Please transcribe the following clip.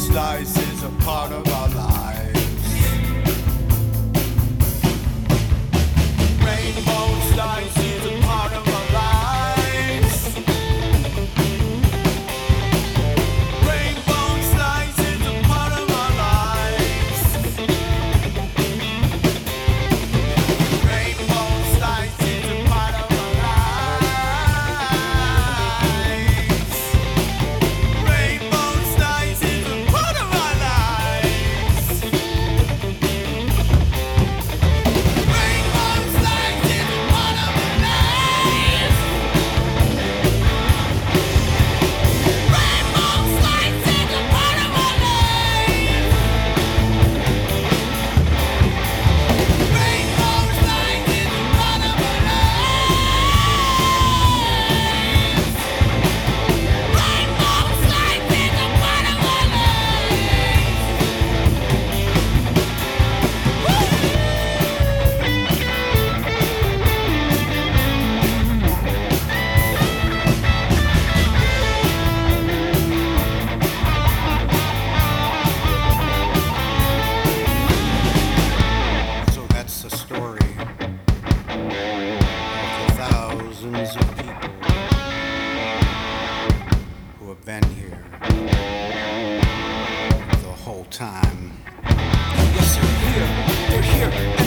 slice is a part of our lives. Rainbow slice is a part of our lives. Rainbow slice is a part of our lives. Rainbow slice is a part of our lives. Rainbow slice is a part of our lives. Rainbow slice is a part of our lives. Rainbow slice is a part of our lives. Rainbow slice is a part of our lives. Rainbow slice is a part of our So that's the story of the thousands of people who have been here the whole time. Yes, they're here. They're here.